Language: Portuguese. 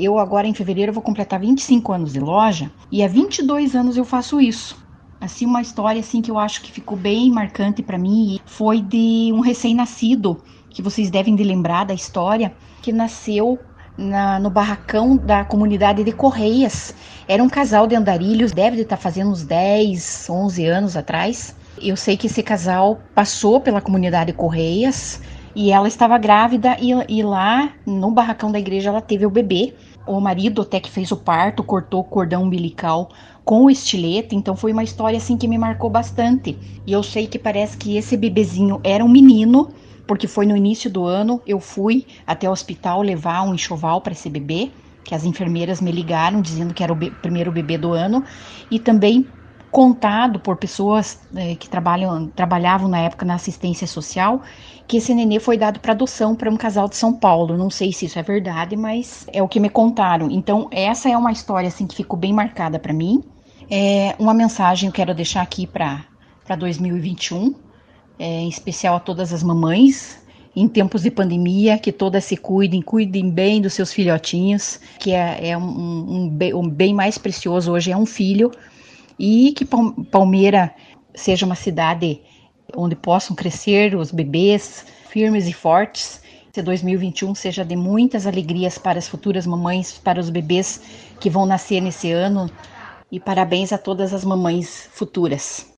Eu agora em fevereiro vou completar 25 anos de loja e há 22 anos eu faço isso. Assim, uma história assim que eu acho que ficou bem marcante para mim foi de um recém-nascido, que vocês devem de lembrar da história, que nasceu no barracão da comunidade de Correias. Era um casal de andarilhos, deve de estar fazendo uns 10, 11 anos atrás. Eu sei que esse casal passou pela comunidade Correias e ela estava grávida e lá no barracão da igreja ela teve o bebê. O marido até que fez o parto, cortou o cordão umbilical com o estilete, então foi uma história assim que me marcou bastante. E eu sei que parece que esse bebezinho era um menino, porque foi no início do ano, eu fui até o hospital levar um enxoval para esse bebê, que as enfermeiras me ligaram dizendo que era o primeiro bebê do ano, e também contado por pessoas que trabalhavam na época na assistência social, que esse nenê foi dado para adoção para um casal de São Paulo. Não sei se isso é verdade, mas é o que me contaram. Então, essa é uma história assim que ficou bem marcada para mim. É uma mensagem eu quero deixar aqui para 2021, em especial a todas as mamães, em tempos de pandemia, que todas se cuidem bem dos seus filhotinhos, que um bem mais precioso hoje é um filho, e que Palmeira seja uma cidade onde possam crescer os bebês firmes e fortes. Que 2021 seja de muitas alegrias para as futuras mamães, para os bebês que vão nascer nesse ano, e parabéns a todas as mamães futuras.